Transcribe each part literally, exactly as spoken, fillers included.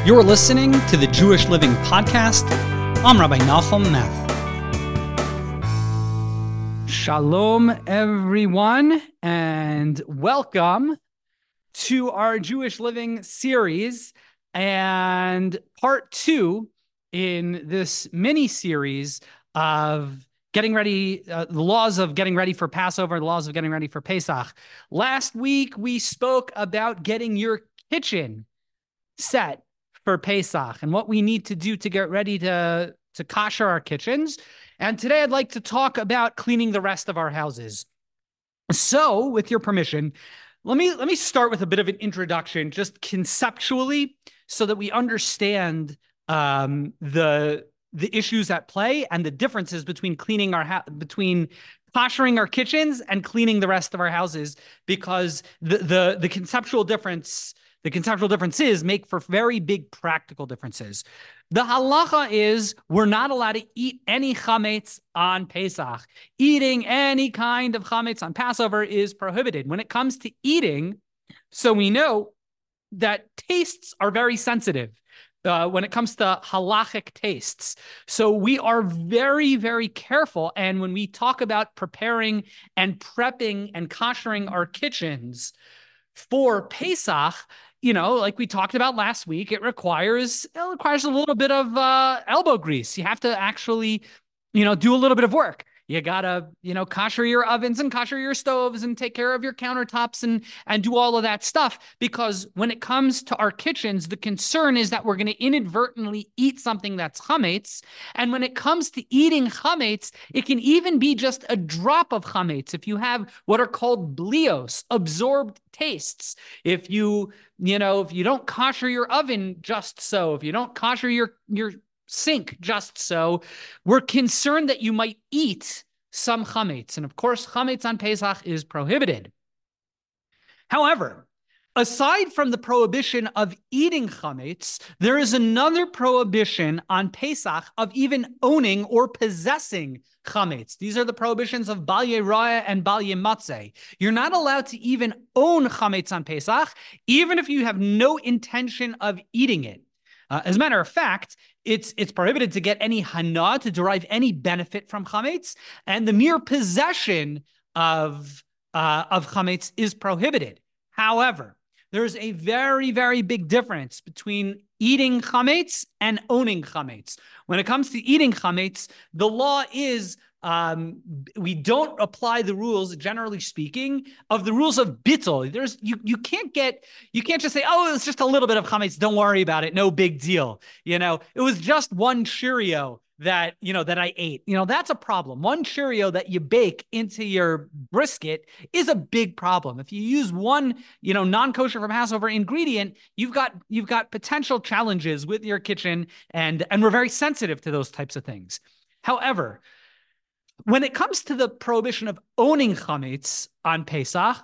You're listening to the Jewish Living Podcast. I'm Rabbi Nachum Meth. Shalom, everyone, and welcome to our Jewish Living series and part two in this mini-series of getting ready, uh, the laws of getting ready for Passover, the laws of getting ready for Pesach. Last week, we spoke about getting your kitchen set for Pesach and what we need to do to get ready to, to kosher our kitchens. And today I'd like to talk about cleaning the rest of our houses. So, with your permission, let me let me start with a bit of an introduction, just conceptually, so that we understand um, the the issues at play and the differences between cleaning our ha- between koshering our kitchens and cleaning the rest of our houses, because the the the conceptual difference. The conceptual differences make for very big practical differences. The halacha is we're not allowed to eat any chametz on Pesach. Eating any kind of chametz on Passover is prohibited. When it comes to eating, so we know that tastes are very sensitive uh, when it comes to halachic tastes. So we are very, very careful. And when we talk about preparing and prepping and koshering our kitchens for Pesach, you know, like we talked about last week, it requires it requires a little bit of uh, elbow grease. You have to actually, you know, do a little bit of work. You gotta, you know, kosher your ovens and kosher your stoves and take care of your countertops and and do all of that stuff. Because when it comes to our kitchens, the concern is that we're going to inadvertently eat something that's chametz. And when it comes to eating chametz, it can even be just a drop of chametz. If you have what are called blios, absorbed tastes, if you, you know, if you don't kosher your oven just so, if you don't kosher your your sink just so, we're concerned that you might eat some chametz. And of course, chametz on Pesach is prohibited. However, aside from the prohibition of eating chametz, there is another prohibition on Pesach of even owning or possessing chametz. These are the prohibitions of Balye Raya and Balye Matzeh. You're not allowed to even own chametz on Pesach, even if you have no intention of eating it. Uh, as a matter of fact, it's it's prohibited to get any hana, to derive any benefit from chametz, and the mere possession of uh, of chametz is prohibited. However, there's a very, very big difference between eating chametz and owning chametz. When it comes to eating chametz, the law is Um, we don't apply the rules, generally speaking, of the rules of bittul. There's you you can't get you can't just say, oh, it's just a little bit of chametz, don't worry about it, no big deal. You know, it was just one Cheerio that you know that I ate. You know, that's a problem. One Cheerio that you bake into your brisket is a big problem. If you use one, you know, non-kosher from Passover ingredient, you've got you've got potential challenges with your kitchen, and and we're very sensitive to those types of things. However, when it comes to the prohibition of owning chametz on Pesach,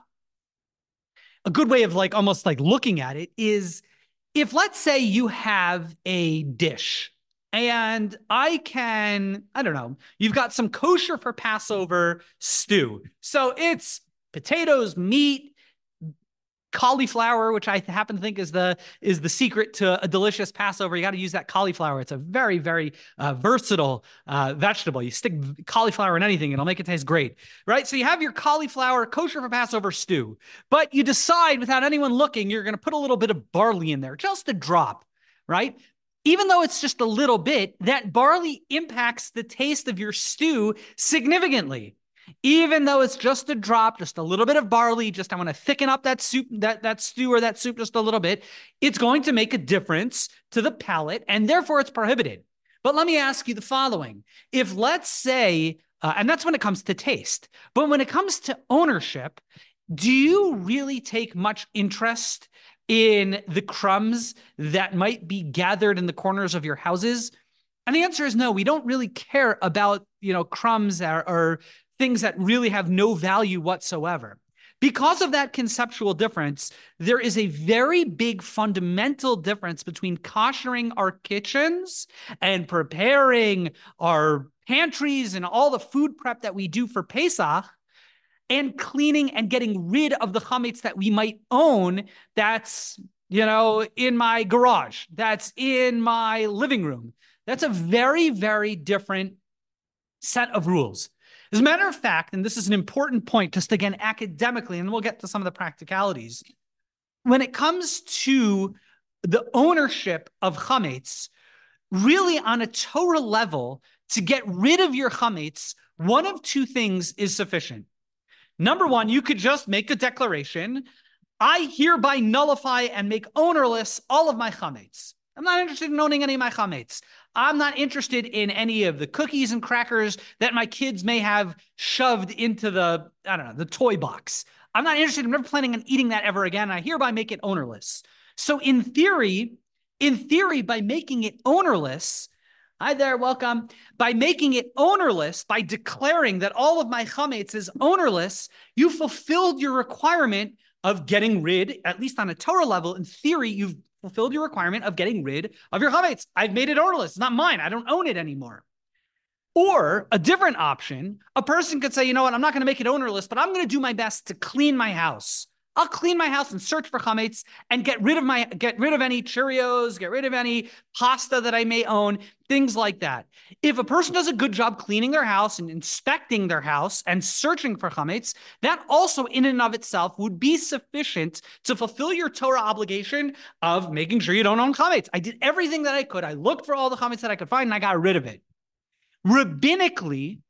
a good way of like almost like looking at it is if, let's say, you have a dish and I can, I don't know, you've got some kosher for Passover stew. So it's potatoes, meat, cauliflower, which I happen to think is the is the secret to a delicious Passover. You got to use that cauliflower. It's a very, very uh, versatile uh, vegetable. You stick cauliflower in anything, it'll make it taste great, right? So you have your cauliflower kosher for Passover stew, but you decide without anyone looking, you're going to put a little bit of barley in there, just a drop, right? Even though it's just a little bit, that barley impacts the taste of your stew significantly. Even though it's just a drop, just a little bit of barley, just I want to thicken up that soup, that, that stew or that soup just a little bit, it's going to make a difference to the palate, and therefore it's prohibited. But let me ask you the following. If, let's say, uh, and that's when it comes to taste, but when it comes to ownership, do you really take much interest in the crumbs that might be gathered in the corners of your houses? And the answer is no. We don't really care about, you know, crumbs or, or things that really have no value whatsoever. Because of that conceptual difference, there is a very big fundamental difference between koshering our kitchens and preparing our pantries and all the food prep that we do for Pesach and cleaning and getting rid of the chametz that we might own that's you know, in my garage, that's in my living room. That's a very, very different set of rules. As a matter of fact, and this is an important point, just again, academically, and we'll get to some of the practicalities. When it comes to the ownership of chametz, really on a Torah level, to get rid of your chametz, one of two things is sufficient. Number one, you could just make a declaration. I hereby nullify and make ownerless all of my chametz. I'm not interested in owning any of my chametz. I'm not interested in any of the cookies and crackers that my kids may have shoved into the, I don't know, the toy box. I'm not interested. I'm never planning on eating that ever again. I hereby make it ownerless. So in theory, in theory, by making it ownerless, hi there, welcome. By making it ownerless, by declaring that all of my chametz is ownerless, you fulfilled your requirement of getting rid, at least on a Torah level. In theory, you've fulfilled your requirement of getting rid of your chametz. I've made it ownerless. It's not mine. I don't own it anymore. Or a different option, a person could say, you know what, I'm not going to make it ownerless, but I'm going to do my best to clean my house. I'll clean my house and search for chametz and get rid of my get rid of any Cheerios, get rid of any pasta that I may own, things like that. If a person does a good job cleaning their house and inspecting their house and searching for chametz, that also in and of itself would be sufficient to fulfill your Torah obligation of making sure you don't own chametz. I did everything that I could. I looked for all the chametz that I could find and I got rid of it. Rabbinically,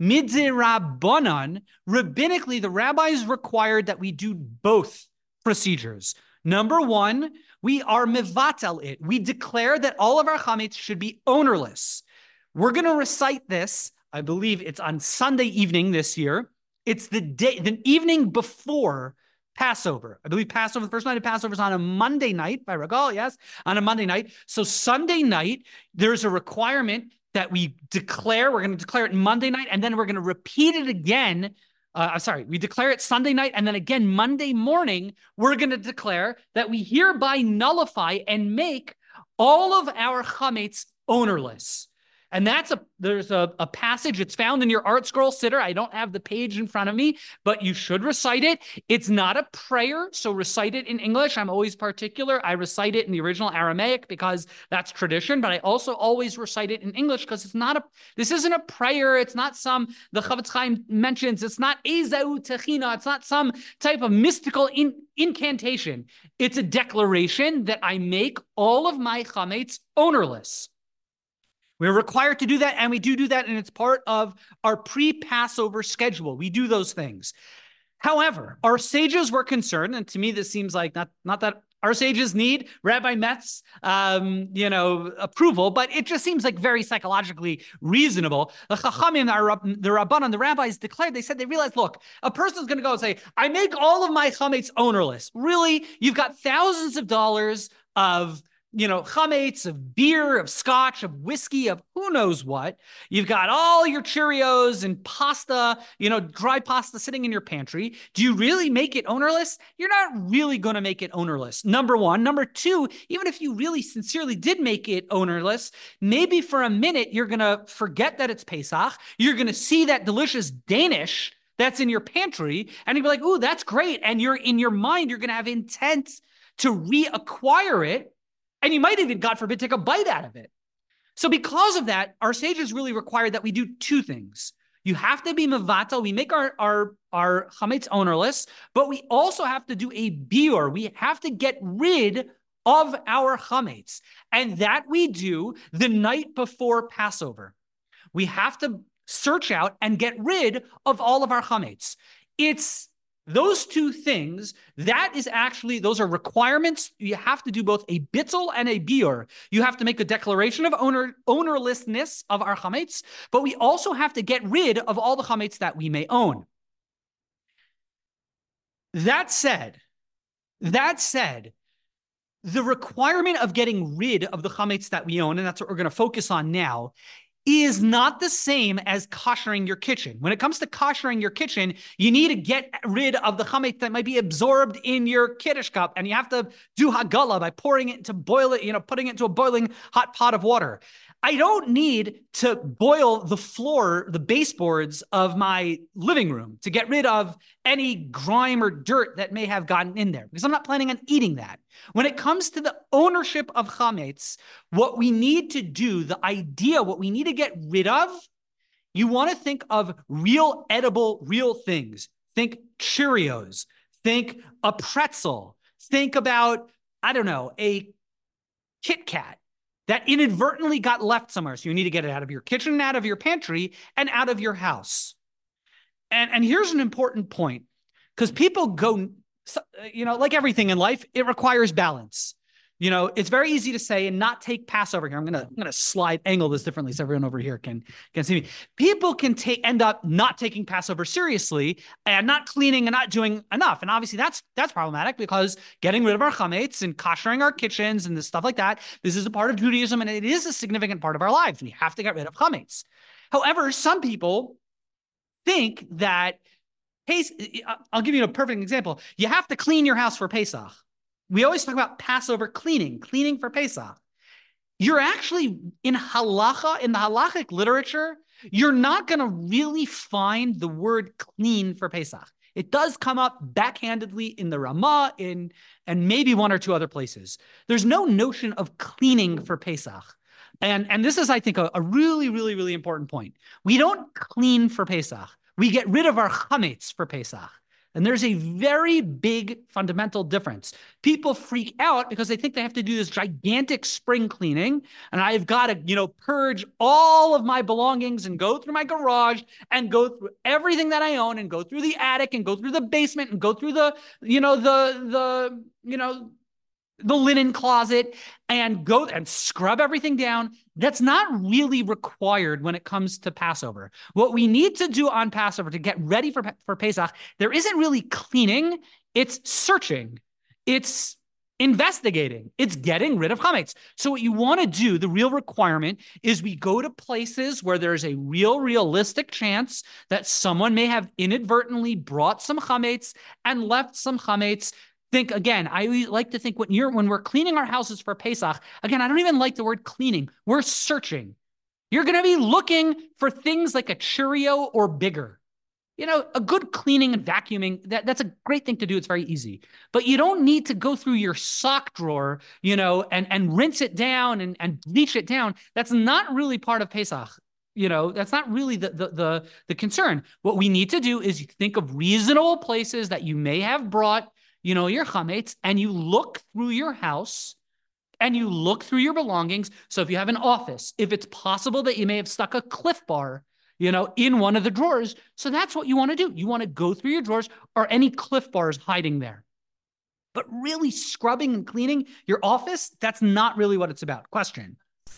midzeh rabbinically, the rabbis required that we do both procedures. Number one, we are mevatel it. We declare that all of our chametz should be ownerless. We're going to recite this. I believe it's on Sunday evening this year. It's the day, the evening before Passover. I believe Passover, the first night of Passover is on a Monday night, if I recall, yes, on a Monday night. So Sunday night, there's a requirement that we declare. We're going to declare it Monday night, and then we're going to repeat it again. Uh, I'm sorry, we declare it Sunday night, and then again Monday morning, we're going to declare that we hereby nullify and make all of our chametz ownerless. And that's a, there's a, a passage, it's found in your Art Scroll Siddur. I don't have the page in front of me, but you should recite it. It's not a prayer, so recite it in English. I'm always particular. I recite it in the original Aramaic because that's tradition, but I also always recite it in English because it's not a, this isn't a prayer. It's not some, the Chavetz Chaim mentions, it's not Ezau Techina. It's not some type of mystical in, incantation. It's a declaration that I make all of my chametz ownerless. We're required to do that, and we do do that, and it's part of our pre-Passover schedule. We do those things. However, our sages were concerned, and to me this seems like not, not that our sages need Rabbi Metz's, um, you know, approval, but it just seems like very psychologically reasonable. The Chachamim, the Rabbanan, the rabbis declared, they said they realized, look, a person's going to go and say, I make all of my chametz ownerless. Really? You've got thousands of dollars of you know, chametz, of beer, of scotch, of whiskey, of who knows what. You've got all your Cheerios and pasta, you know, dry pasta sitting in your pantry. Do you really make it ownerless? You're not really going to make it ownerless. Number one. Number two, even if you really sincerely did make it ownerless, maybe for a minute, you're going to forget that it's Pesach. You're going to see that delicious Danish that's in your pantry, and you'll be like, ooh, that's great. And you're in your mind, you're going to have intent to reacquire it. And you might even, God forbid, take a bite out of it. So because of that, our sages really required that we do two things. You have to be mevatel. We make our, our, our chametz ownerless, but we also have to do a biur. We have to get rid of our chametz. And that we do the night before Passover. We have to search out and get rid of all of our chametz. It's those two things, that is actually, those are requirements. You have to do both a bittul and a biur. You have to make a declaration of owner, ownerlessness of our chametz, but we also have to get rid of all the chametz that we may own. That said, that said, the requirement of getting rid of the chametz that we own, and that's what we're going to focus on now, is not the same as koshering your kitchen. When it comes to koshering your kitchen, you need to get rid of the chametz that might be absorbed in your kiddush cup, and you have to do hagala by pouring it into boil it, you know, putting it into a boiling hot pot of water. I don't need to boil the floor, the baseboards of my living room to get rid of any grime or dirt that may have gotten in there, because I'm not planning on eating that. When it comes to the ownership of chametz, what we need to do, the idea, what we need to get rid of, you want to think of real edible, real things. Think Cheerios. Think a pretzel. Think about, I don't know, a Kit Kat that inadvertently got left somewhere. So you need to get it out of your kitchen, out of your pantry, and out of your house. And, and here's an important point, because people go, you know, like everything in life, it requires balance. You know, it's very easy to say and not take Passover here. I'm gonna I'm gonna slide angle this differently so everyone over here can can see me. People can take end up not taking Passover seriously and not cleaning and not doing enough. And obviously that's that's problematic, because getting rid of our chametz and koshering our kitchens and this stuff like that, this is a part of Judaism, and it is a significant part of our lives. We have to get rid of chametz. However, some people think that, I'll give you a perfect example. You have to clean your house for Pesach. We always talk about Passover cleaning, cleaning for Pesach. You're actually, in halacha, in the halachic literature, you're not going to really find the word clean for Pesach. It does come up backhandedly in the Ramah, in, and maybe one or two other places. There's no notion of cleaning for Pesach. And, and this is, I think, a, a really, really, really important point. We don't clean for Pesach. We get rid of our chametz for Pesach. And there's a very big fundamental difference. People freak out because they think they have to do this gigantic spring cleaning, and I've got to, you know, purge all of my belongings and go through my garage and go through everything that I own and go through the attic and go through the basement and go through the, you know, the, the, you know, the linen closet and go and scrub everything down. That's not really required when it comes to Passover. What we need to do on Passover to get ready for, for Pesach, there isn't really cleaning. It's searching. It's investigating. It's getting rid of chametz. So what you want to do, the real requirement, is we go to places where there's a real, realistic chance that someone may have inadvertently brought some chametz and left some chametz. Think again, I like to think when you're when we're cleaning our houses for Pesach, again, I don't even like the word cleaning. We're searching. You're going to be looking for things like a Cheerio or bigger. You know, a good cleaning and vacuuming, that, that's a great thing to do. It's very easy. But you don't need to go through your sock drawer, you know, and, and rinse it down and, and bleach it down. That's not really part of Pesach. You know, that's not really the, the, the, the concern. What we need to do is think of reasonable places that you may have brought, you know, your chametz, and you look through your house and you look through your belongings. So if you have an office, if it's possible that you may have stuck a Cliff Bar, you know, in one of the drawers. So that's what you want to do. You want to go through your drawers. Are any Cliff Bars hiding there? But really scrubbing and cleaning your office, that's not really what it's about. Question.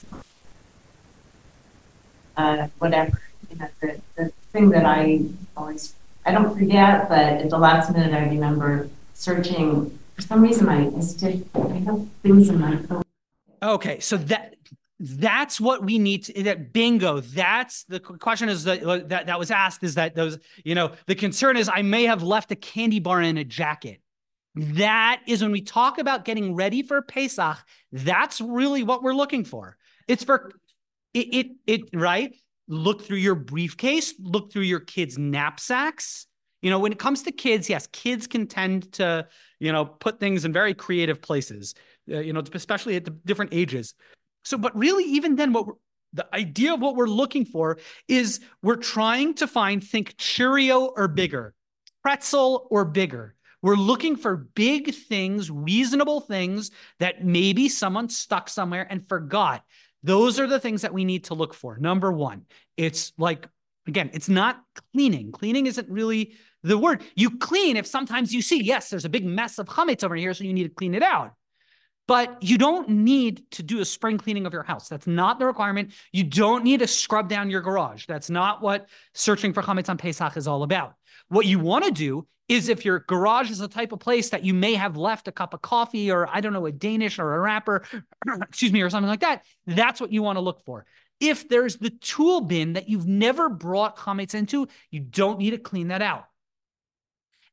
Uh, whatever. You know, the, the thing that I always, I don't forget, but at the last minute I remember searching. For some reason, I, I still I have things in my phone. Okay, so that that's what we need to. That bingo. That's the question. Is that that that was asked? Is that those? You know, the concern is I may have left a candy bar in a jacket. That is when we talk about getting ready for Pesach. That's really what we're looking for. It's for it. It, it right. Look through your briefcase. Look through your kids' knapsacks. You know, when it comes to kids, yes, kids can tend to, you know, put things in very creative places, uh, you know, especially at the different ages. So, but really, even then, what we're, the idea of what we're looking for is we're trying to find, think Cheerio or bigger, pretzel or bigger. We're looking for big things, reasonable things that maybe someone stuck somewhere and forgot. Those are the things that we need to look for. Number one, it's like, again, it's not cleaning. Cleaning isn't really the word. You clean if sometimes you see, yes, there's a big mess of chametz over here, so you need to clean it out. But you don't need to do a spring cleaning of your house. That's not the requirement. You don't need to scrub down your garage. That's not what searching for chametz on Pesach is all about. What you want to do is, if your garage is the type of place that you may have left a cup of coffee or, I don't know, a Danish or a wrapper, excuse me, or something like that, that's what you want to look for. If there's the tool bin that you've never brought chametz into, you don't need to clean that out.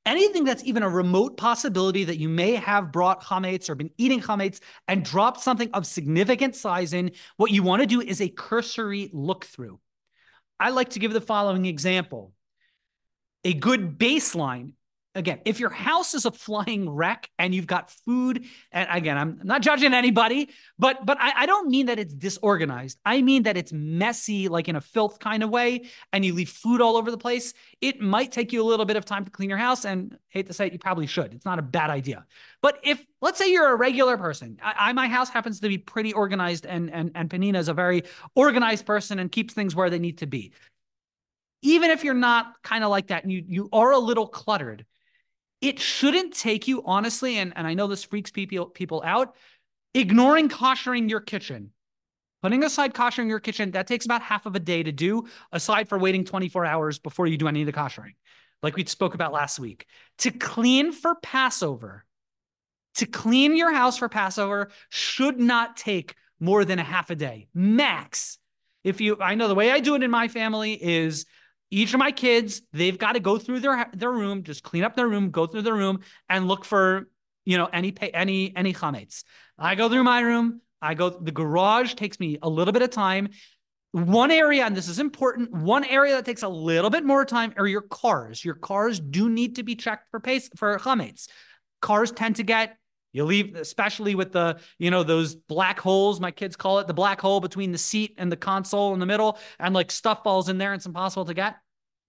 anything that's even a remote possibility that you may have brought chametz or been eating chametz and dropped something of significant size in, what you want to do is a cursory look through. I like to give the following example. A good baseline. Again, if your house is a flying wreck and you've got food, and again, I'm not judging anybody, but but I, I don't mean that it's disorganized. I mean that it's messy, like in a filth kind of way, and you leave food all over the place. It might take you a little bit of time to clean your house, and hate to say it, you probably should. It's not a bad idea. But if, let's say you're a regular person, I, I my house happens to be pretty organized, and, and, and Penina is a very organized person and keeps things where they need to be. Even if you're not kind of like that and you, you are a little cluttered, it shouldn't take you, honestly, and, and I know this freaks people, people out, ignoring koshering your kitchen. Putting aside koshering your kitchen, that takes about half of a day to do, aside for waiting twenty-four hours before you do any of the koshering, like we spoke about last week. To clean for Passover, to clean your house for Passover should not take more than a half a day, max. If you, I know the way I do it in my family is each of my kids, they've got to go through their, their room, just clean up their room, go through their room and look for, you know, any, any, any chametz. I go through my room. I go, the garage takes me a little bit of time. One area, and this is important, one area that takes a little bit more time are your cars. Your cars do need to be checked for pace, for chametz. Cars tend to get, you leave, especially with the, you know, those black holes, my kids call it the black hole between the seat and the console in the middle, and like stuff falls in there and it's impossible to get.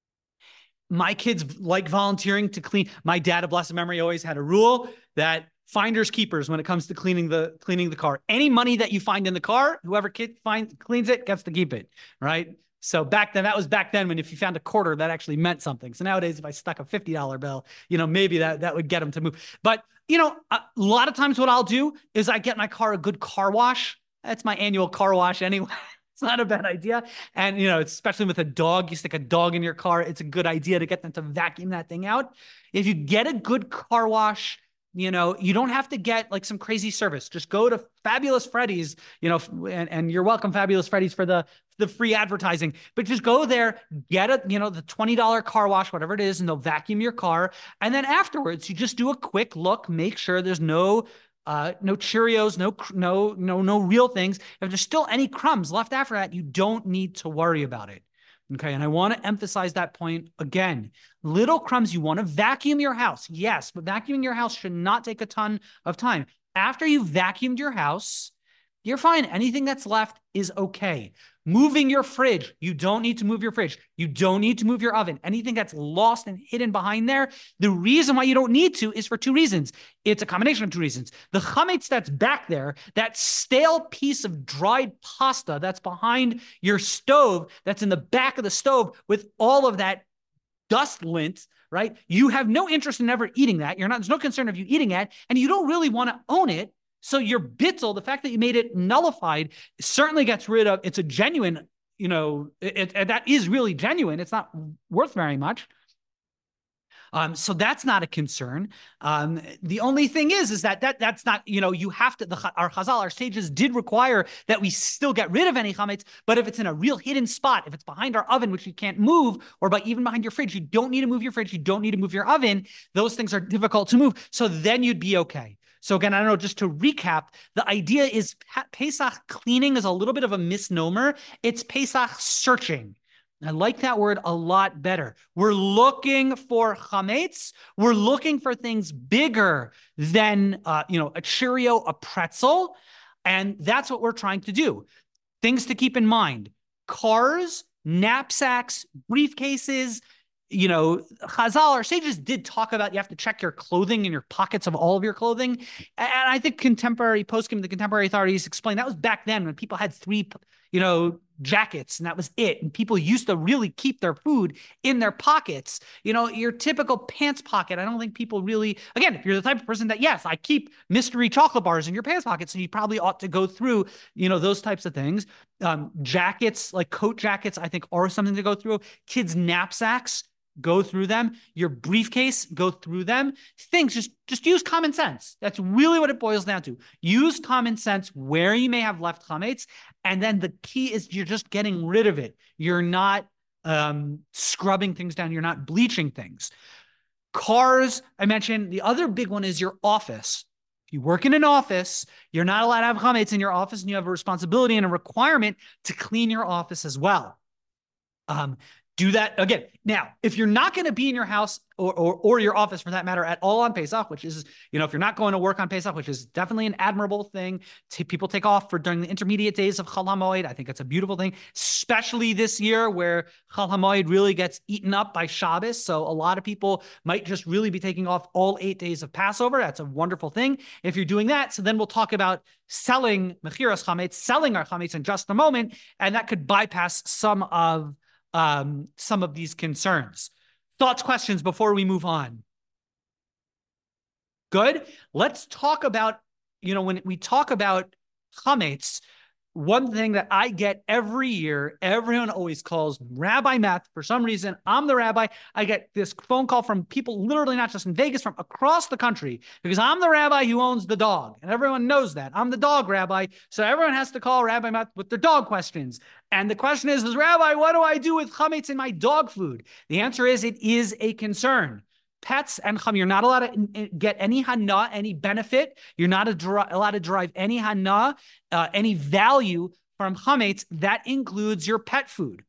My kids like volunteering to clean. My dad, of blessed memory, always had a rule that finders keepers when it comes to cleaning the cleaning the car. Any money that you find in the car, whoever kid finds cleans it gets to keep it, right? So back then, that was back then when if you found a quarter, that actually meant something. So nowadays, if I stuck a fifty dollar bill, you know, maybe that, that would get them to move. But, you know, a lot of times what I'll do is I get my car a good car wash. That's my annual car wash anyway. It's not a bad idea. And, you know, especially with a dog, you stick a dog in your car, it's a good idea to get them to vacuum that thing out. If you get a good car wash, you know, you don't have to get like some crazy service. Just go to Fabulous Freddy's, you know, and, and you're welcome, Fabulous Freddy's, for the, the free advertising. But just go there, get a, you know, the twenty dollar car wash, whatever it is, and they'll vacuum your car. And then afterwards, you just do a quick look, make sure there's no Uh, no Cheerios, no, no, no, no real things. If there's still any crumbs left after that, you don't need to worry about it. Okay. And I want to emphasize that point again. Little crumbs, you want to vacuum your house. Yes, but vacuuming your house should not take a ton of time. After you've vacuumed your house, you're fine. Anything that's left is okay. Moving your fridge. You don't need to move your fridge. You don't need to move your oven. Anything that's lost and hidden behind there, the reason why you don't need to is for two reasons. It's a combination of two reasons. The chametz that's back there, that stale piece of dried pasta that's behind your stove, that's in the back of the stove with all of that dust lint, right? You have no interest in ever eating that. You're not, there's no concern of you eating it, and you don't really want to own it. So your bitzel, the fact that you made it nullified, certainly gets rid of. It's a genuine, you know, it, it, that is really genuine. It's not worth very much. Um, so that's not a concern. Um, the only thing is, is that, that that's not, you know, you have to, the, our Chazal, our sages did require that we still get rid of any chametz, but if it's in a real hidden spot, if it's behind our oven, which you can't move, or by even behind your fridge, you don't need to move your fridge, you don't need to move your oven, those things are difficult to move. So then you'd be okay. So again, I don't know, just to recap, the idea is Pesach cleaning is a little bit of a misnomer. It's Pesach searching. I like that word a lot better. We're looking for chametz. We're looking for things bigger than, uh, you know, a Cheerio, a pretzel. And that's what we're trying to do. Things to keep in mind: cars, knapsacks, briefcases. You know, Chazal, our sages did talk about you have to check your clothing and your pockets of all of your clothing. And I think contemporary, poskim, the contemporary authorities explained that was back then when people had three, you know, jackets and that was it. And people used to really keep their food in their pockets. You know, your typical pants pocket, I don't think people really, again, if you're the type of person that, yes, I keep mystery chocolate bars in your pants pocket, so you probably ought to go through, you know, those types of things. Um, jackets, like coat jackets, I think are something to go through. Kids' knapsacks, go through them. Your briefcase, go through them. Things, just, just use common sense. That's really what it boils down to. Use common sense where you may have left chametz. And then the key is you're just getting rid of it. You're not um, scrubbing things down. You're not bleaching things. Cars, I mentioned. The other big one is your office. If you work in an office, you're not allowed to have chametz in your office, and you have a responsibility and a requirement to clean your office as well. Um, do that again. Now, if you're not going to be in your house or, or or your office for that matter at all on Pesach, which is, you know, if you're not going to work on Pesach, which is definitely an admirable thing, t- people take off for during the intermediate days of Chol HaMoed. I think it's a beautiful thing, especially this year where Chol HaMoed really gets eaten up by Shabbos. So a lot of people might just really be taking off all eight days of Passover. That's a wonderful thing if you're doing that. So then we'll talk about selling Mechiras Chametz, selling our Chametz in just a moment, and that could bypass some of um, some of these concerns. Thoughts, questions before we move on? Good. Let's talk about, you know, when we talk about chametz, one thing that I get every year, everyone always calls Rabbi Matt. For some reason, I'm the rabbi. I get this phone call from people literally not just in Vegas, from across the country, because I'm the rabbi who owns the dog. And everyone knows that. I'm the dog rabbi. So everyone has to call Rabbi Matt with their dog questions. And the question is, is, Rabbi, what do I do with chametz in my dog food? The answer is it is a concern. Pets and chum, you're not allowed to get any hana, any benefit. You're not allowed to derive any hana, uh, any value from chametz. That includes your pet food.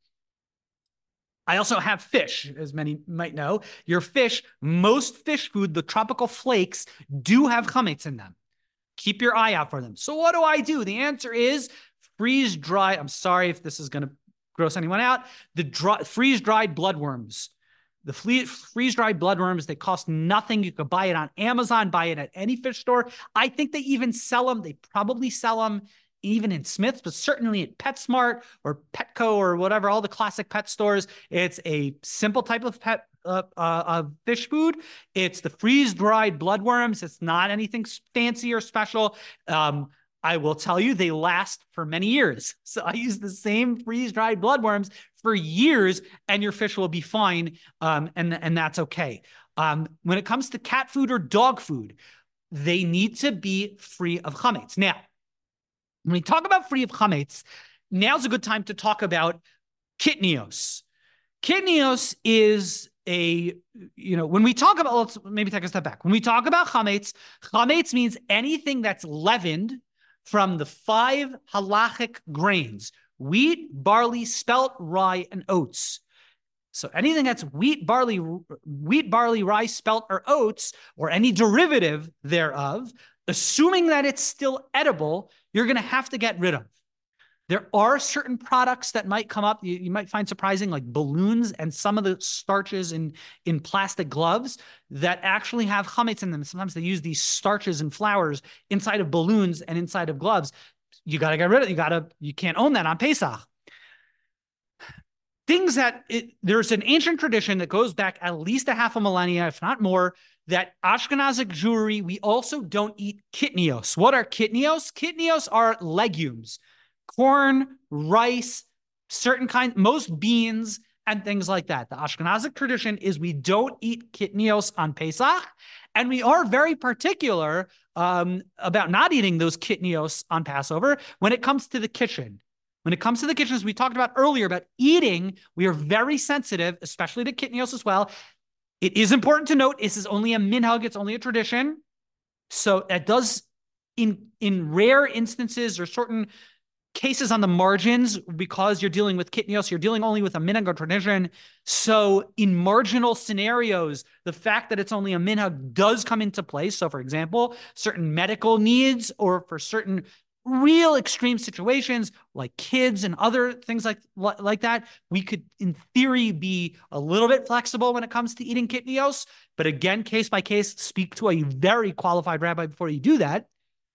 I also have fish, as many might know. Your fish, most fish food, the tropical flakes, do have chametz in them. Keep your eye out for them. So what do I do? The answer is freeze dry. I'm sorry if this is going to gross anyone out. The dry, freeze dried bloodworms. The freeze-dried bloodworms, they cost nothing. You could buy it on Amazon, buy it at any fish store. I think they even sell them. They probably sell them even in Smith's, but certainly at PetSmart or Petco or whatever, all the classic pet stores. It's a simple type of pet uh, uh, of fish food. It's the freeze-dried bloodworms. It's not anything fancy or special. Um, I will tell you, they last for many years. So I use the same freeze-dried bloodworms for years, and your fish will be fine, um, and, and that's okay. Um, when it comes to cat food or dog food, they need to be free of chametz. Now, when we talk about free of chametz, now's a good time to talk about kitnios. Kitnios is a, you know, when we talk about, let's maybe take a step back. When we talk about chametz, chametz means anything that's leavened from the five halachic grains: wheat, barley, spelt, rye, and oats. So anything that's wheat, barley, wheat, barley, rye, spelt, or oats, or any derivative thereof, assuming that it's still edible, you're going to have to get rid of. There are certain products that might come up, you, you might find surprising, like balloons and some of the starches in, in plastic gloves that actually have chametz in them. Sometimes they use these starches and flours inside of balloons and inside of gloves. You got to get rid of it. You got to, you can't own that on Pesach. Things that, it, there's an ancient tradition that goes back at least a half a millennia, if not more, that Ashkenazic Jewry, we also don't eat kitnios. What are kitnios? Kitnios are legumes. Corn, rice, certain kinds, most beans, and things like that. The Ashkenazic tradition is we don't eat kitnios on Pesach, and we are very particular um, about not eating those kitnios on Passover when it comes to the kitchen. When it comes to the kitchen, as we talked about earlier, about eating, we are very sensitive, especially to kitnios as well. It is important to note, this is only a minhag, it's only a tradition. So that does, in, in rare instances or certain cases on the margins, because you're dealing with kitnios, you're dealing only with a minhag or tradition. So in marginal scenarios, the fact that it's only a minhag does come into play. So for example, certain medical needs, or for certain real extreme situations like kids and other things like, like that, we could in theory be a little bit flexible when it comes to eating kitnios. But again, case by case, speak to a very qualified rabbi before you do that.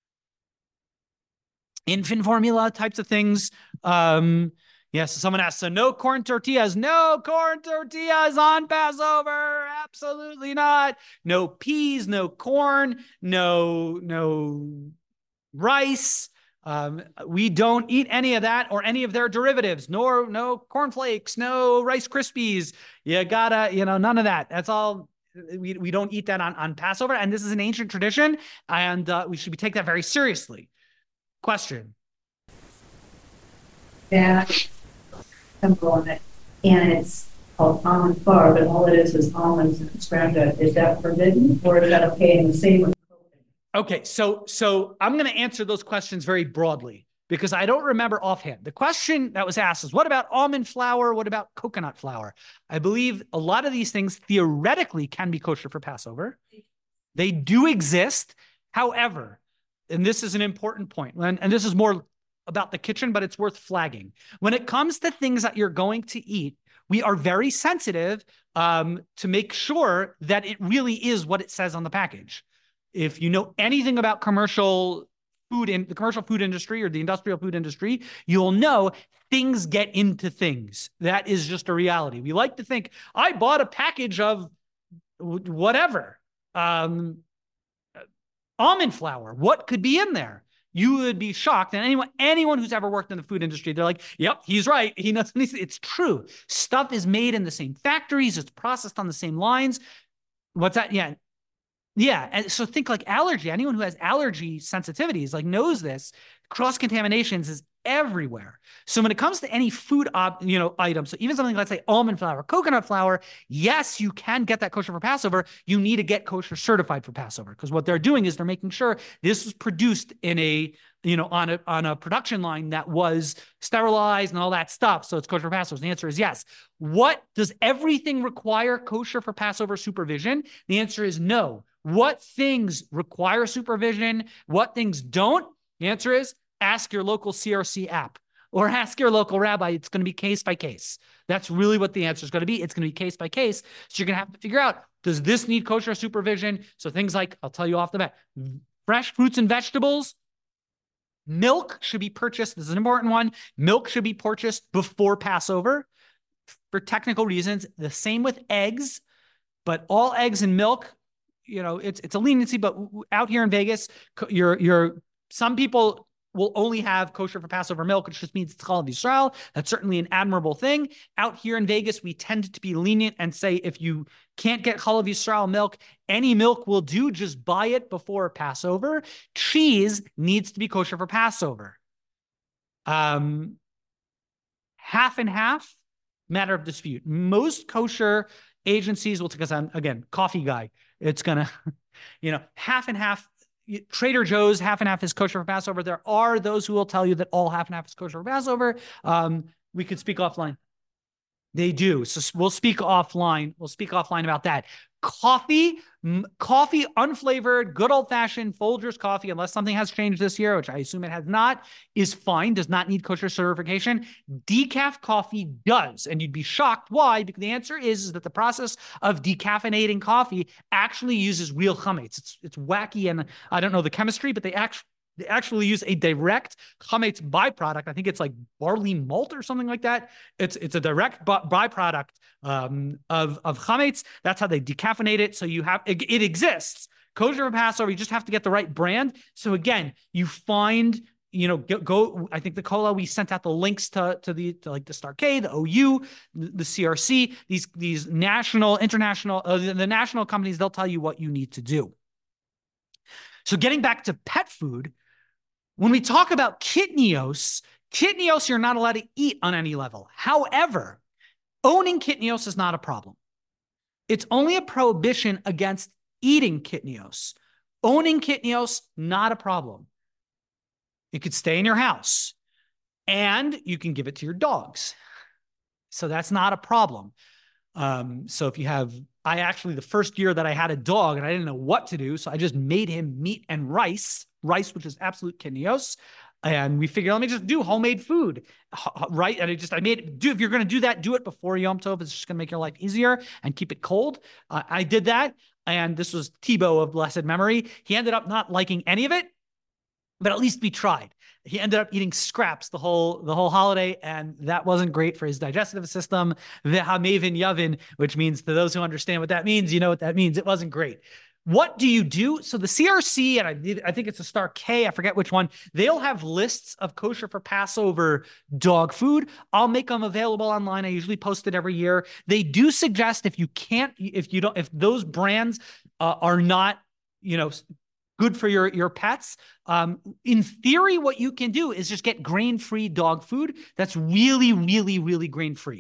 Infant formula types of things. Um, yes, someone asked, so no corn tortillas. No corn tortillas on Passover. Absolutely not. No peas, no corn, no, no rice. Um, we don't eat any of that or any of their derivatives, nor no cornflakes, no Rice Krispies. You gotta, you know, none of that. That's all. We, we don't eat that on, on Passover. And this is an ancient tradition, and uh, we should be take that very seriously. Question. Yeah, simple on it, and it's called almond flour, but all it is is almonds and scrambled. Is that forbidden, or is that okay? And the same with Okay, so so I'm going to answer those questions very broadly because I don't remember offhand. The question that was asked is, what about almond flour? What about coconut flour? I believe a lot of these things theoretically can be kosher for Passover. They do exist. However, and this is an important point, and, and this is more about the kitchen, but it's worth flagging. When it comes to things that you're going to eat, we are very sensitive um, to make sure that it really is what it says on the package. If you know anything about commercial food in the commercial food industry or the industrial food industry, you'll know things get into things. That is just a reality. We like to think, I bought a package of whatever, um, almond flour. What could be in there? You would be shocked. And anyone, anyone who's ever worked in the food industry, they're like, yep, he's right. He knows. It's true. Stuff is made in the same factories. It's processed on the same lines. What's that? Yeah. Yeah. And so think like allergy. Anyone who has allergy sensitivities like knows this. Cross contaminations is everywhere. So when it comes to any food op, you know, item, so even something, let's say almond flour, coconut flour, yes, you can get that kosher for Passover. You need to get kosher certified for Passover because what they're doing is they're making sure this was produced in a, you know, on a, on a production line that was sterilized and all that stuff. So it's kosher for Passover. The answer is yes. What does everything require kosher for Passover supervision? The answer is no. What things require supervision? What things don't? The answer is ask your local C R C app or ask your local rabbi. It's going to be case by case. That's really what the answer is going to be. It's going to be case by case. So you're going to have to figure out, does this need kosher supervision? So things like, I'll tell you off the bat, fresh fruits and vegetables, milk should be purchased. This is an important one. Milk should be purchased before Passover for technical reasons. The same with eggs, but all eggs and milk, you know, it's it's a leniency, but out here in Vegas, you're you're some people will only have kosher for Passover milk, which just means it's Chalav Yisrael. That's certainly an admirable thing. Out here in Vegas, we tend to be lenient and say if you can't get Chalav Yisrael milk, any milk will do. Just buy it before Passover. Cheese needs to be kosher for Passover. Um, half and half, matter of dispute. Most kosher agencies will, because I'm, again, coffee guy, it's going to, you know, half and half. Trader Joe's half and half is kosher for Passover. There are those who will tell you that all half and half is kosher for Passover. Um, we could speak offline. They do. So we'll speak offline. We'll speak offline about that. Coffee, m- coffee, unflavored, good old-fashioned Folgers coffee, unless something has changed this year, which I assume it has not, is fine, does not need kosher certification. Decaf coffee does, and you'd be shocked. Why? Because the answer is, is that the process of decaffeinating coffee actually uses real chametz. It's, it's wacky, and I don't know the chemistry, but they actually They actually use a direct chametz byproduct. I think it's like barley malt or something like that. It's it's a direct byproduct um, of, of chametz. That's how they decaffeinate it. So you have, it, it exists. Kosher for Passover, you just have to get the right brand. So again, you find, you know, go, go I think the Cola, we sent out the links to, to the, to like the Starkey, the O U, the, the C R C, these, these national, international, uh, the, the national companies, they'll tell you what you need to do. So getting back to pet food, when we talk about kitnios, kitnios you're not allowed to eat on any level. However, owning kitnios is not a problem. It's only a prohibition against eating kitnios. Owning kitnios, not a problem. It could stay in your house and you can give it to your dogs. So that's not a problem. Um, so if you have, I actually, the first year that I had a dog and I didn't know what to do, so I just made him meat and rice, rice, which is absolute kitnios. And we figured, let me just do homemade food, right? And I just, I made, do, if you're going to do that, do it before Yom Tov. It's just going to make your life easier and keep it cold. Uh, I did that. And this was Tebow of blessed memory. He ended up not liking any of it, but at least we tried. He ended up eating scraps the whole the whole holiday, and that wasn't great for his digestive system. V'hamevin yavin, which means, to those who understand what that means, you know what that means. It wasn't great. What do you do? So the C R C, and I, I think it's a Star K, I forget which one, they'll have lists of kosher for Passover dog food. I'll make them available online. I usually post it every year. They do suggest if you can't, if you don't, if those brands uh, are not, you know, good for your, your pets. Um, in theory, what you can do is just get grain-free dog food that's really, really, really grain-free.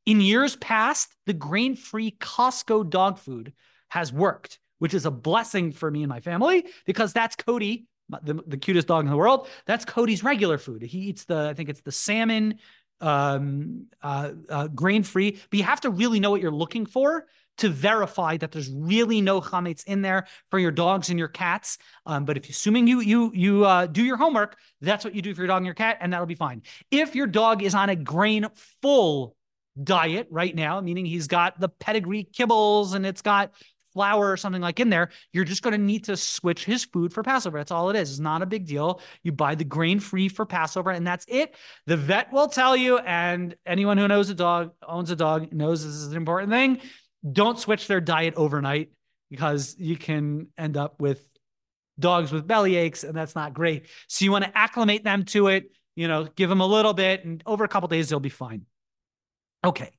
In years past, the grain-free Costco dog food has worked, which is a blessing for me and my family because that's Cody, the, the cutest dog in the world. That's Cody's regular food. He eats the, I think it's the salmon, um, uh, uh, grain-free, but you have to really know what you're looking for to verify that there's really no chametz in there for your dogs and your cats. Um, but if assuming you you you uh, do your homework, that's what you do for your dog and your cat, and that'll be fine. If your dog is on a grain-full diet right now, meaning he's got the pedigree kibbles and it's got flour or something like in there, you're just going to need to switch his food for Passover. That's all it is. It's not a big deal. You buy the grain-free for Passover, and that's it. The vet will tell you, and anyone who knows a dog, owns a dog, knows this is an important thing. Don't switch their diet overnight because you can end up with dogs with belly aches, and that's not great. So you want to acclimate them to it, you know, give them a little bit, and over a couple days, they'll be fine. Okay.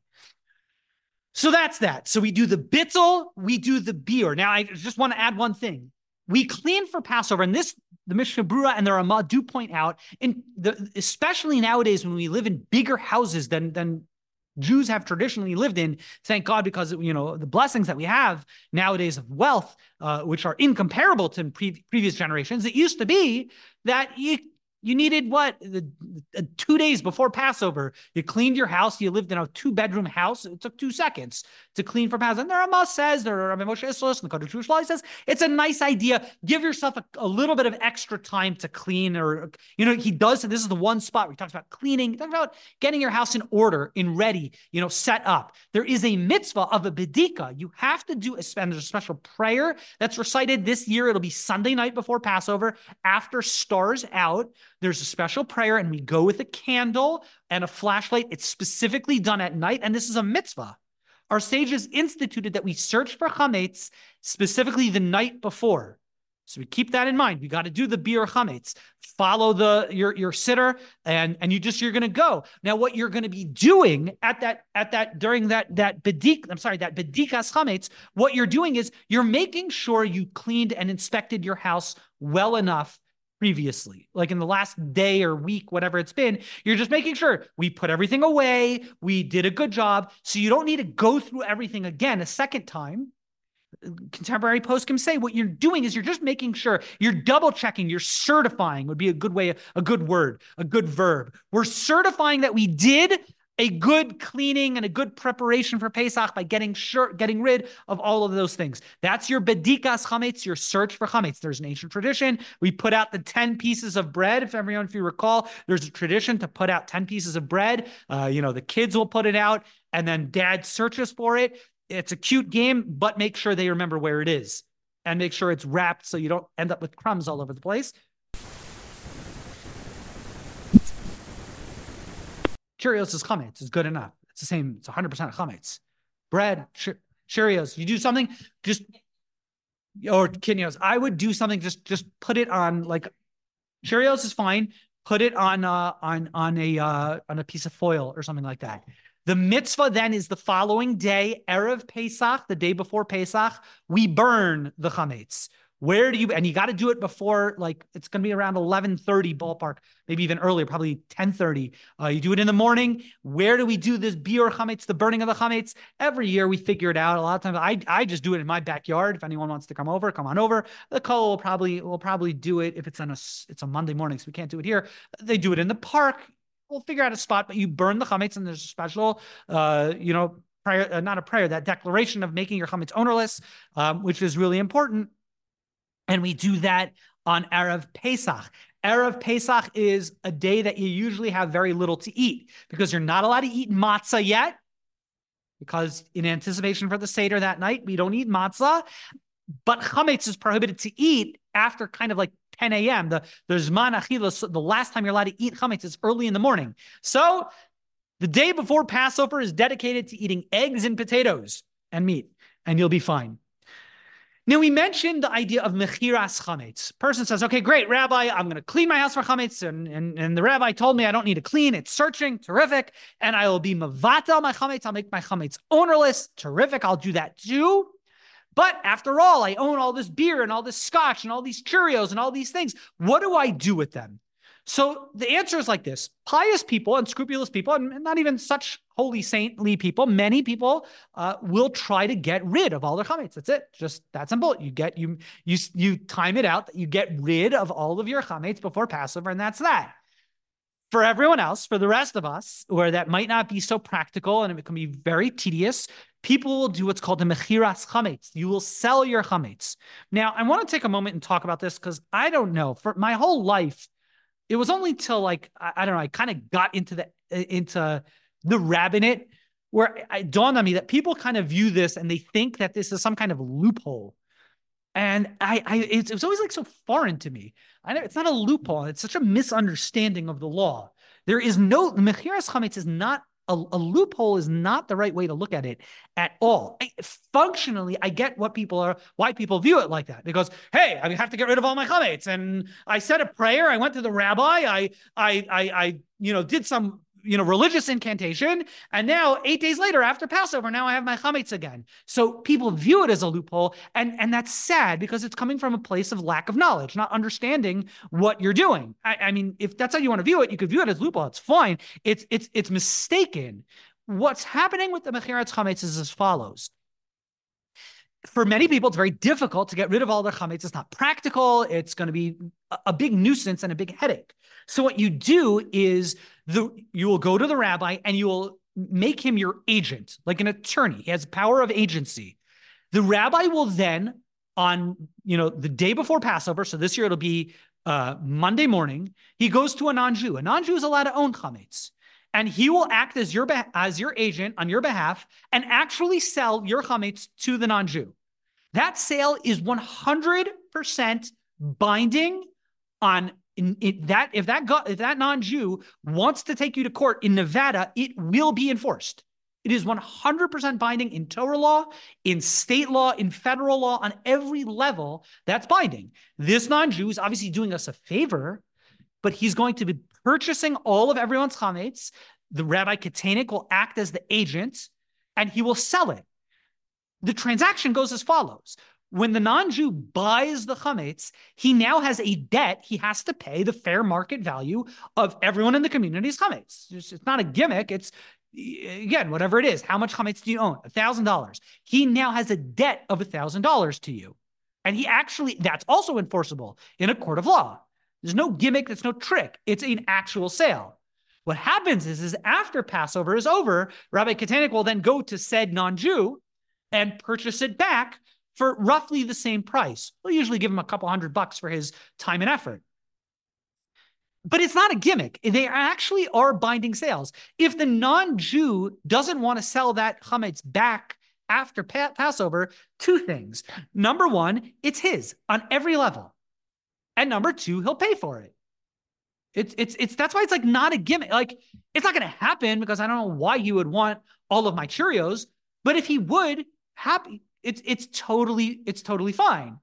So that's that. So we do the bittul, we do the biur. Now, I just want to add one thing. We clean for Passover, and this, the Mishnah Berurah and the Ramah do point out, in the, especially nowadays when we live in bigger houses than, than Jews have traditionally lived in, thank God, because, you know, the blessings that we have nowadays of wealth, uh, which are incomparable to pre previous generations. It used to be that you You needed what? The, the, two days before Passover, you cleaned your house. You lived in a two-bedroom house. It took two seconds to clean for Passover. And the Ramah says, the Rabbi Moshe Isserles and the Kodesh Yerushalayim says, it's a nice idea. Give yourself a, a little bit of extra time to clean. Or, you know, he does, and this is the one spot where he talks about cleaning. He talks about getting your house in order, in ready, you know, set up. There is a mitzvah of a bedika. You have to do, a, and there's a special prayer that's recited this year. It'll be Sunday night before Passover, after stars out. There's a special prayer, and we go with a candle and a flashlight. It's specifically done at night, and this is a mitzvah. Our sages instituted that we search for chametz specifically the night before. So we keep that in mind. We got to do the biur chametz. Follow the your your sitter, and and you just you're going to go. Now, what you're going to be doing at that at that during that that bedik, I'm sorry, that bedikas chametz, what you're doing is you're making sure you cleaned and inspected your house well enough previously, like in the last day or week, whatever it's been. You're just making sure we put everything away, we did a good job, so you don't need to go through everything again a second time. Contemporary poskim say what you're doing is you're just making sure, you're double checking, you're certifying would be a good way, a good word, a good verb. We're certifying that we did a good cleaning and a good preparation for Pesach by getting sure, getting rid of all of those things. That's your bedikas chametz, your search for chametz. There's an ancient tradition. We put out the ten pieces of bread. If everyone, if you recall, there's a tradition to put out ten pieces of bread. Uh, you know, the kids will put it out, and then dad searches for it. It's a cute game, but make sure they remember where it is, and make sure it's wrapped so you don't end up with crumbs all over the place. Cheerios is chametz. It's good enough. It's the same. It's one hundred percent chametz. Bread, Cheerios. You do something, just, or Kinyos. I would do something, just just put it on, like, Cheerios is fine. Put it on uh, on on a uh, on a piece of foil or something like that. The mitzvah then is the following day, Erev Pesach, the day before Pesach, we burn the chametz. Where do you, and you got to do it before, like, it's going to be around eleven thirty ballpark, maybe even earlier, probably ten thirty. Uh, you do it in the morning. Where do we do this biur chametz, the burning of the chametz? Every year we figure it out. A lot of times I, I just do it in my backyard. If anyone wants to come over, come on over. The Kollel will probably, will probably do it if it's on a, it's a Monday morning, so we can't do it here. They do it in the park. We'll figure out a spot, but you burn the chametz, and there's a special, uh, you know, prayer, uh, not a prayer, that declaration of making your chametz ownerless, um, which is really important. And we do that on Erev Pesach. Erev Pesach is a day that you usually have very little to eat because you're not allowed to eat matzah yet, because in anticipation for the Seder that night, we don't eat matzah. But chametz is prohibited to eat after kind of like ten a m The, the Zman Achilas, the last time you're allowed to eat chametz is early in the morning. So the day before Passover is dedicated to eating eggs and potatoes and meat, and you'll be fine. Now, we mentioned the idea of mechiras chametz. Person says, okay, great, Rabbi, I'm going to clean my house for chametz, and, and, and the rabbi told me I don't need to clean. It's searching, terrific, and I will be mevatel my chametz. I'll make my chametz ownerless, terrific, I'll do that too. But after all, I own all this beer and all this scotch and all these Cheerios and all these things. What do I do with them? So the answer is like this. Pious people and scrupulous people, and not even such holy saintly people, many people uh, will try to get rid of all their chametz. That's it. Just that simple. You get you you you time it out that you get rid of all of your chametz before Passover, and that's that. For everyone else, for the rest of us, where that might not be so practical and it can be very tedious, people will do what's called the mechiras chametz. You will sell your chametz. Now, I want to take a moment and talk about this because I don't know. For my whole life, it was only till like, I, I don't know, I kind of got into the into the rabbinate where it dawned on me that people kind of view this and they think that this is some kind of loophole. And I, I it's, it was always like so foreign to me. I know it's not a loophole. It's such a misunderstanding of the law. There is no, mechiras chametz is not, a, a loophole is not the right way to look at it at all. I, functionally, I get what people are, why people view it like that. Because, hey, I have to get rid of all my chametz. And I said a prayer. I went to the rabbi. I, I, I, I you know, did some, you know, religious incantation. And now eight days later after Passover, now I have my chametz again. So people view it as a loophole. And, and that's sad because it's coming from a place of lack of knowledge, not understanding what you're doing. I, I mean, if that's how you want to view it, you could view it as loophole. It's fine. It's, it's, it's mistaken. What's happening with the mechiras chametz is as follows. For many people, it's very difficult to get rid of all their chametz. It's not practical. It's going to be a, a big nuisance and a big headache. So what you do is the you will go to the rabbi and you will make him your agent, like an attorney. He has power of agency. The rabbi will then, on you know the day before Passover, so this year it'll be uh, Monday morning, he goes to a non-Jew. A non-Jew is allowed to own chametz. And he will act as your as your agent on your behalf and actually sell your chametz to the non-Jew. That sale is one hundred percent binding on in, in that if that if that non-Jew wants to take you to court in Nevada, it will be enforced. It is one hundred percent binding in Torah law, in state law, in federal law, on every level. That's binding. This non-Jew is obviously doing us a favor, but he's going to be purchasing all of everyone's chametz. The Rabbi Katenik will act as the agent, and he will sell it. The transaction goes as follows. When the non-Jew buys the chametz, he now has a debt. He has to pay the fair market value of everyone in the community's chametz. It's not a gimmick. It's, again, whatever it is. How much chametz do you own? one thousand dollars. He now has a debt of one thousand dollars to you. And he actually, that's also enforceable in a court of law. There's no gimmick. There's no trick. It's an actual sale. What happens is, is after Passover is over, Rabbi Katenik will then go to said non-Jew and purchase it back for roughly the same price. We'll usually give him a couple hundred bucks for his time and effort. But it's not a gimmick. They actually are binding sales. If the non-Jew doesn't want to sell that chametz back after pa- Passover, two things. Number one, it's his on every level. And number two, he'll pay for it. It's, it's, it's, that's why it's like not a gimmick. Like, it's not going to happen because I don't know why he would want all of my Cheerios, but if he would, happy, it's, it's totally, it's totally fine.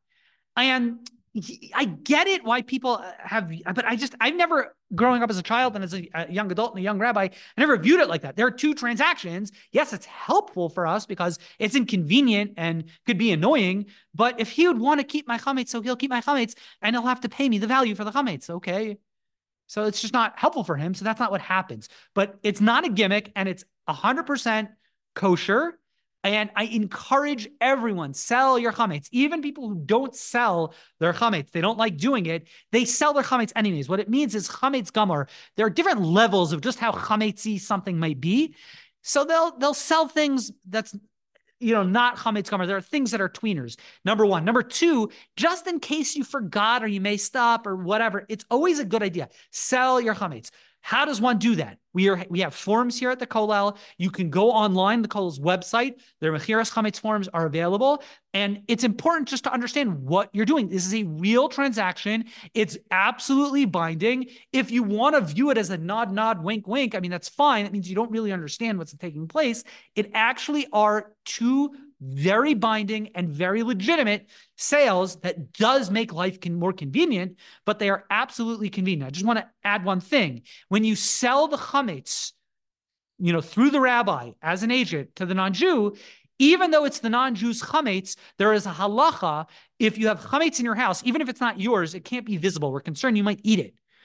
And I get it why people have, but I just, I've never, growing up as a child and as a, a young adult and a young rabbi, I never viewed it like that. There are two transactions. Yes, it's helpful for us because it's inconvenient and could be annoying, but if he would want to keep my chametz, so he'll keep my chametz and he'll have to pay me the value for the chametz. Okay. So it's just not helpful for him. So that's not what happens, but it's not a gimmick and it's one hundred percent kosher. And I encourage everyone, sell your chametz. Even people who don't sell their chametz, they don't like doing it, they sell their chametz anyways. What it means is chametz gamor. There are different levels of just how chametzy something might be. So they'll they'll sell things that's, you know, not chametz gamor. There are things that are tweeners. Number one. Number two, just in case you forgot or you may stop or whatever, it's always a good idea. Sell your chametz. How does one do that? We are we have forums here at the Kollel. You can go online, the Kollel's website. Their mechiras chametz forums are available. And it's important just to understand what you're doing. This is a real transaction. It's absolutely binding. If you want to view it as a nod, nod, wink, wink, I mean, that's fine. It means you don't really understand what's taking place. It actually are two very binding and very legitimate sales that does make life can, more convenient, but they are absolutely convenient. I just want to add one thing. When you sell the chametz, you know, through the rabbi as an agent to the non-Jew, even though it's the non-Jew's chametz, there is a halacha. If you have chametz in your house, even if it's not yours, it can't be visible. We're concerned you might eat it.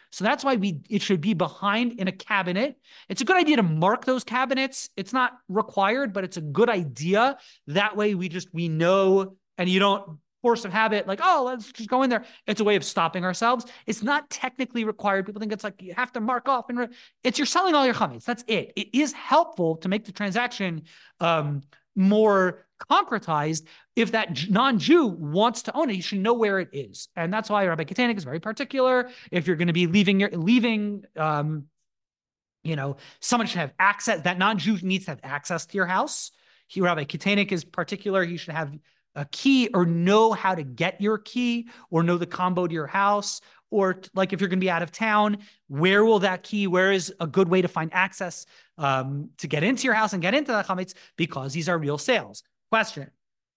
So that's why we it should be behind in a cabinet. It's a good idea to mark those cabinets. It's not required, but it's a good idea. That way we just, we know, and you don't force of habit, like, oh, let's just go in there. It's a way of stopping ourselves. It's not technically required. People think it's like you have to mark off, and it's you're selling all your chametz. That's it. It is helpful to make the transaction um, more concretized. If that non-Jew wants to own it, you should know where it is, and that's why Rabbi Kotenik is very particular. If you're going to be leaving, your leaving, um, you know, someone should have access. That non-Jew needs to have access to your house. He, Rabbi Kotenik is particular. He should have a key or know how to get your key or know the combo to your house. Or like if you're going to be out of town, where will that key, where is a good way to find access um, to get into your house and get into the chametz, because these are real sales. Question.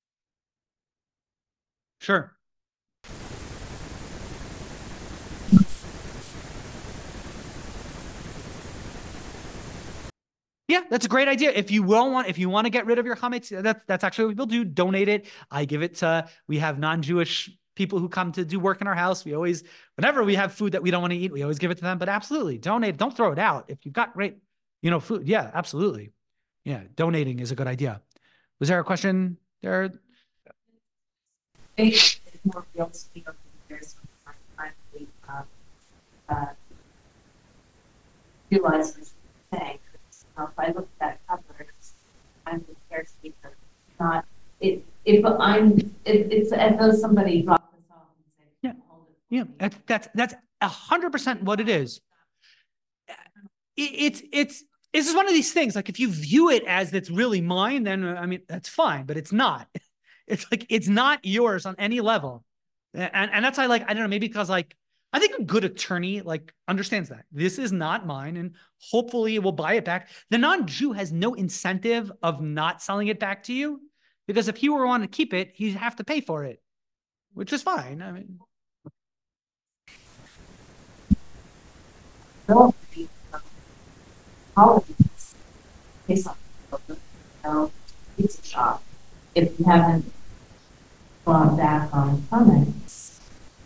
Sure. Yeah, that's a great idea. If you will want, if you want to get rid of your chametz, that's that's actually what people do. Donate it. I give it to. We have non-Jewish people who come to do work in our house. We always, whenever we have food that we don't want to eat, we always give it to them. But absolutely, donate. Don't throw it out. If you've got great, you know, food, yeah, absolutely, yeah, donating is a good idea. Was there a question there? It's more real to me over the years when I finally uh, uh, realized what you're saying. Uh, if I look at that cover, I'm prepared to be not it. If I'm, it, it's as though somebody dropped this off and said, Yeah, hold it. yeah, that's that's that's a hundred percent what it is. It, it's it's this is one of these things. Like if you view it as it's really mine, then I mean that's fine, but it's not. It's like it's not yours on any level, and and that's why like I don't know, maybe because like I think a good attorney like understands that this is not mine, and hopefully will buy it back. The non-Jew has no incentive of not selling it back to you, because if he were wanting to keep it, he'd have to pay for it, which is fine. I mean, Don't be holidays. Pay something. No, it's a shop. If you haven't gone back on comments,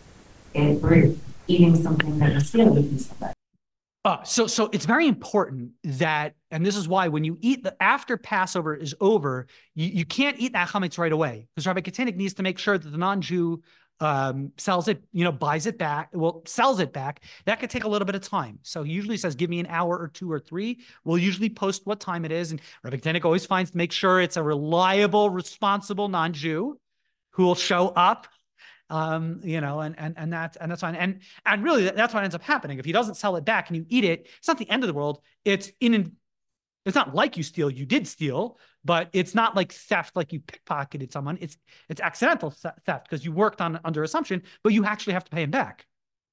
if we're eating something that is stealing from somebody. Uh, so, so it's very important that, and this is why when you eat the after Passover is over, you, you can't eat that chametz right away, because Rabbi Kotenik needs to make sure that the non-Jew um, sells it, you know, buys it back, well, sells it back. That could take a little bit of time. So he usually says, give me an hour or two or three. We'll usually post what time it is. And Rabbi Kotenik always finds to make sure it's a reliable, responsible non-Jew who will show up. Um, you know, and and and that's and that's fine. And and really, that's what ends up happening. If he doesn't sell it back and you eat it, it's not the end of the world. It's in. It's not like you steal. You did steal, but it's not like theft, like you pickpocketed someone. It's it's accidental theft because you worked on under assumption, but you actually have to pay him back.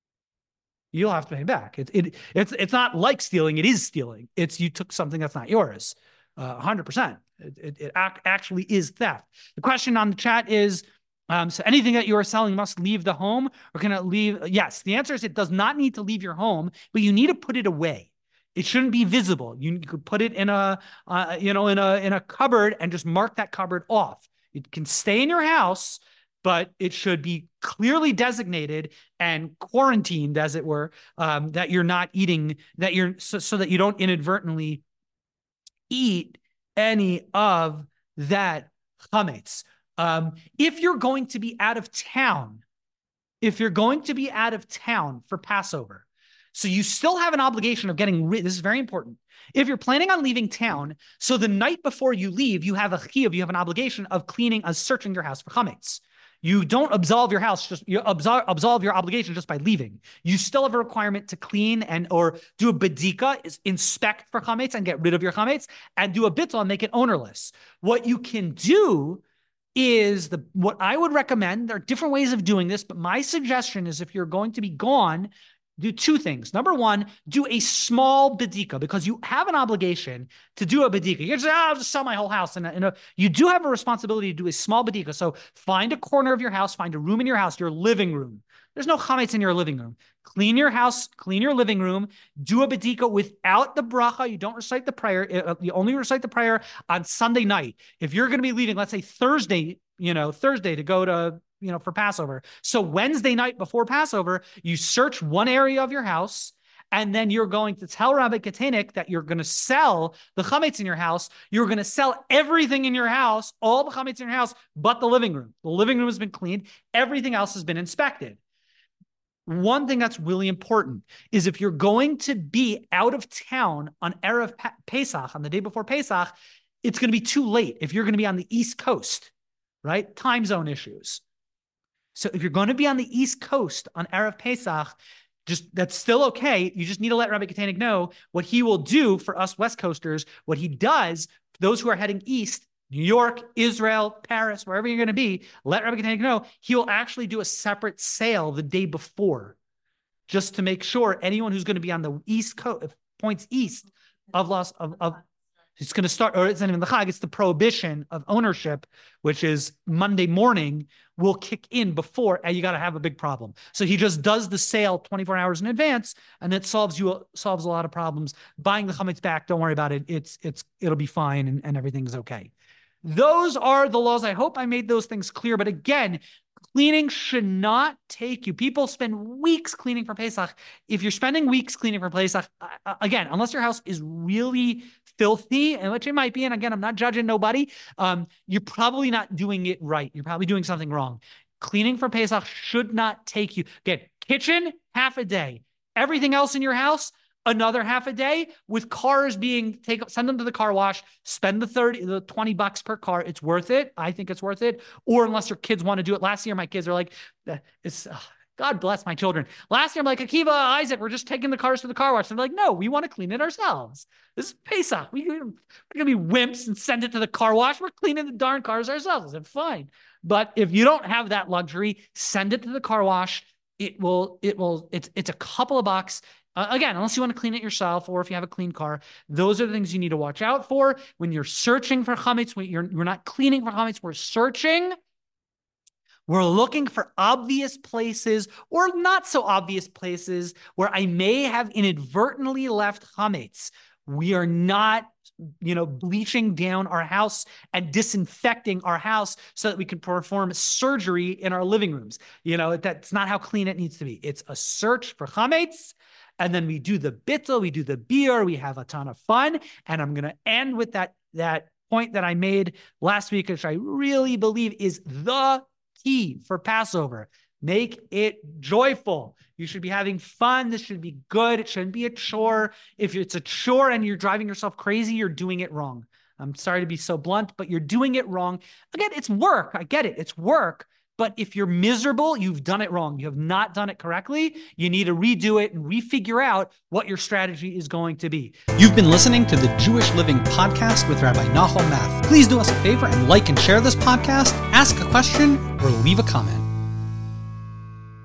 You'll have to pay him back. It's it it's it's not like stealing. It is stealing. It's you took something that's not yours. Uh, one hundred percent. It, it, it ac actually is theft. The question on the chat is. Um, so anything that you are selling must leave the home, or can it leave? Yes, the answer is it does not need to leave your home, but you need to put it away. It shouldn't be visible. You could put it in a, uh, you know, in a in a cupboard and just mark that cupboard off. It can stay in your house, but it should be clearly designated and quarantined, as it were, um, that you're not eating, that you're so, so that you don't inadvertently eat any of that chametz. Um, if you're going to be out of town, if you're going to be out of town for Passover, so you still have an obligation of getting rid, this is very important. If you're planning on leaving town, so the night before you leave, you have a chiyuv, you have an obligation of cleaning, of searching your house for chametz. You don't absolve your house, just you absolve, absolve your obligation just by leaving. You still have a requirement to clean and or do a bedika, is inspect for chametz and get rid of your chametz, and do a bittul and make it ownerless. What you can do is the what I would recommend. There are different ways of doing this, but my suggestion is if you're going to be gone, do two things. Number one, do a small bedika, because you have an obligation to do a bedika. You're just, oh, I'll just sell my whole house. And, and you do have a responsibility to do a small bedika. So find a corner of your house, find a room in your house, your living room. There's no chametz in your living room. Clean your house, clean your living room, do a bedika without the bracha. You don't recite the prayer. You only recite the prayer on Sunday night. If you're going to be leaving, let's say Thursday, you know, Thursday to go to you know, for Passover. So Wednesday night before Passover, you search one area of your house, and then you're going to tell Rabbi Katenik that you're going to sell the chametz in your house. You're going to sell everything in your house, all the chametz in your house, but the living room. The living room has been cleaned. Everything else has been inspected. One thing that's really important is if you're going to be out of town on Erev Pesach, on the day before Pesach, it's going to be too late if you're going to be on the East Coast, right? Time zone issues. So if you're going to be on the East Coast on Erev Pesach, just that's still okay. You just need to let Rabbi Katenik know what he will do for us West Coasters. What he does, those who are heading east, New York, Israel, Paris, wherever you're going to be, let Rabbi Katenik know he will actually do a separate sale the day before, just to make sure anyone who's going to be on the East Coast, points east of Los of, of it's going to start, or it's not even the Chag, it's the prohibition of ownership, which is Monday morning, will kick in before, and you got to have a big problem. So he just does the sale twenty-four hours in advance, and it solves you solves a lot of problems. Buying the chametz back, don't worry about it. It's it's it'll be fine, and, and everything's okay. Those are the laws. I hope I made those things clear. But again, cleaning should not take you. People spend weeks cleaning for Pesach. If you're spending weeks cleaning for Pesach, uh, again, unless your house is really filthy, and which it might be, and again, I'm not judging nobody, um, you're probably not doing it right. You're probably doing something wrong. Cleaning for Pesach should not take you. Again, kitchen, half a day. Everything else in your house, another half a day, with cars being take send them to the car wash, spend the thirty, the twenty bucks per car. It's worth it. I think it's worth it. Or unless your kids want to do it. Last year, my kids are like, it's uh, God bless my children. Last year, I'm like, Akiva, Isaac, we're just taking the cars to the car wash. They're like, no, we want to clean it ourselves. This is Pesach. We, we're going to be wimps and send it to the car wash. We're cleaning the darn cars ourselves. It's fine. But if you don't have that luxury, send it to the car wash. It will, it will, it's, it's a couple of bucks. Uh, again, unless you want to clean it yourself, or if you have a clean car, those are the things you need to watch out for when you're searching for chametz. When you're, you're not cleaning for chametz, we're searching. We're looking for obvious places or not so obvious places where I may have inadvertently left chametz. We are not, you know, bleaching down our house and disinfecting our house so that we can perform surgery in our living rooms. You know, that's not how clean it needs to be. It's a search for chametz. And then we do the bittul, we do the beer, we have a ton of fun. And I'm going to end with that, that point that I made last week, which I really believe is the key for Passover. Make it joyful. You should be having fun. This should be good. It shouldn't be a chore. If it's a chore and you're driving yourself crazy, you're doing it wrong. I'm sorry to be so blunt, but you're doing it wrong. Again, it's work. I get it. It's work. But if you're miserable, you've done it wrong. You have not done it correctly. You need to redo it and refigure out what your strategy is going to be. You've been listening to the Jewish Living Podcast with Rabbi Nahum Math. Please do us a favor and like and share this podcast, ask a question, or leave a comment.